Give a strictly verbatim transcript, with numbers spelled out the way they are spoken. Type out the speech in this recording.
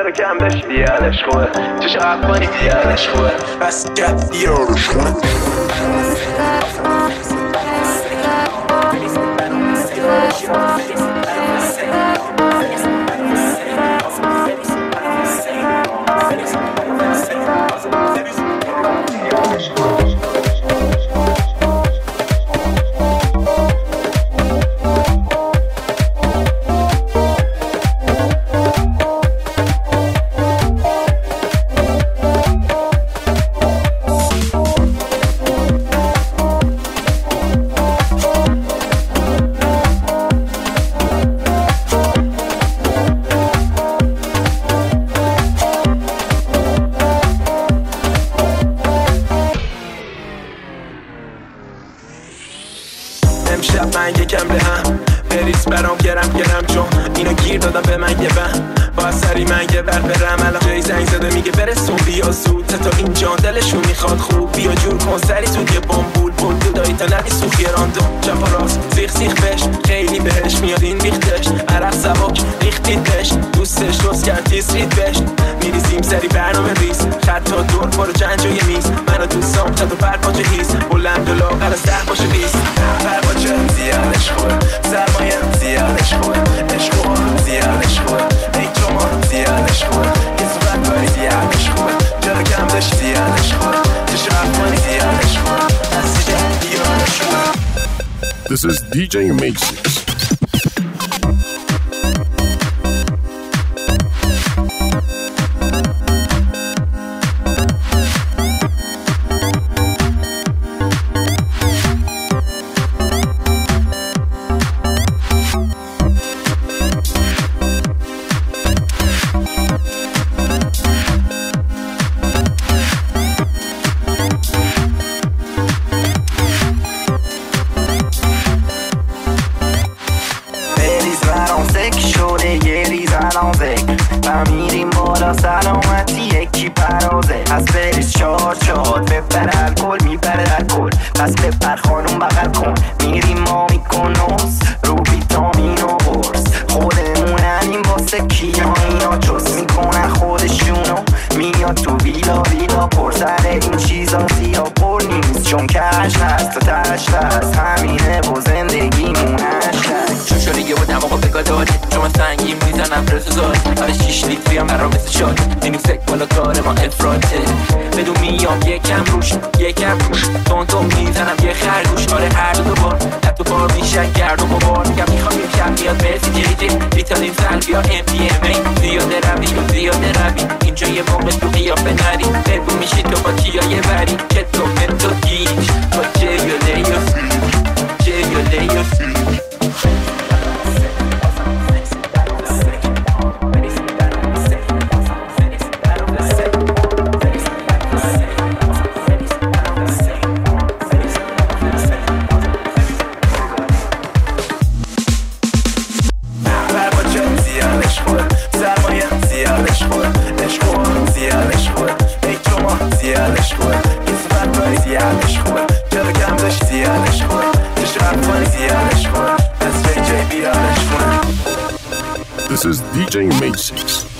چرا کم داشتی دیالش خوبه چشم افغانی دیالش خوبه بس کرد دیالش خوبه امشب من یکم به هم بریز برام گرم گرم چون اینو گیر دادم به من یه بهم با سری من یه بر برم الان جای زنگ زده میگه برسون بیا زود تا اینجا دلشون میخواد خوب بیا جور کن سری تو یه بامبول بول دودایی تا نبی سوخی راندو چپ و راست سیخ سیخ بش خیلی بهش میاد این ریختش عرق سباک ریختیدش دوستش دوست کرد تیز رید بش میریزیم سری برنامه ریز خط تا دور برو چند جای میز منو دوستام چند و پرپاچه هیز بلند و لاغر از ده باشه بیز پرپاچه زیادش خوبه سرمایه زیادش خوبه عشق و زیادش خوبه ای تو ما زیادش خوبه یه صورت باری زیادش خوبه چرا کم داشت زیادش خوبه چشم افغانی زیادش خوبه دستی دیادش خوبه. This is دی جی Matrix. و میریم بالا سلامتی یکی پرازه از بریز چهار چهار ببر الکل میبره الکل پس ببر خانوم بغل کن میریم ما میکنوس رو ویتامین و برس خودموننیم واسه کیا اینا جز میکنن خودشونو میاد تو ویلا ویلا پر سر این چیزا زیرا پر نیست چون کش هست و تشت هست همینه و زندگیمون هشت چون شریگه و دماغا بگاه داره چون من سنگیم میزنم رسوزار آره شیش لیتری هم برام مثل شاد اینیم سک بالا کار ما افراته بدون میام یکم روش یکم روش تون تون میزنم یه خرگوش آره هر دو بار حتی بار میشن گرد و بار میگم میخوام این شب میاد مرسی جی جی ریتالین سلویا ام پی ام ای زیاده روی زیاده روی اینجا یه موقع تو قیافه نری بگو میشی تو با کیا یه بری که تو من تو گیش با جیو لیو جیو لیو This is دی جی Matrix.